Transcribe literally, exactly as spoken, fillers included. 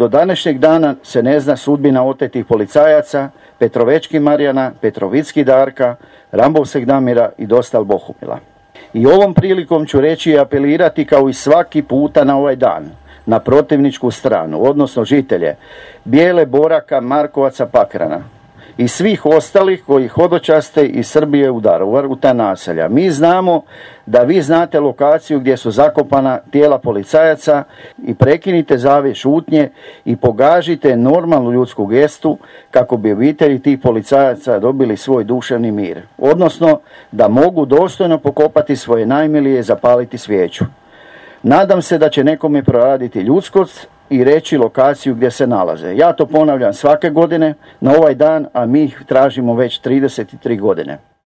do današnjeg dana se ne zna sudbina otetih policajaca, Petrovečki Marijana, Petrovicki Darka, Rambovseg Damira i Dostal Bohumila. I ovom prilikom ću reći i apelirati kao i svaki puta na ovaj dan, na protivničku stranu, odnosno žitelje Bijele, Boraka, Markovaca, Pakrana i svih ostalih koji hodočaste iz Srbije u Daruvar, u ta naselja. Mi znamo da vi znate lokaciju gdje su zakopana tijela policajaca i prekinite zavjes šutnje i pogažite normalnu ljudsku gestu kako bi obitelji tih policajaca dobili svoj duševni mir. Odnosno da mogu dostojno pokopati svoje najmilije i zapaliti svijeću. Nadam se da će nekome proraditi ljudskost i reći lokaciju gdje se nalaze. Ja to ponavljam svake godine na ovaj dan, a mi ih tražimo već trideset tri godine.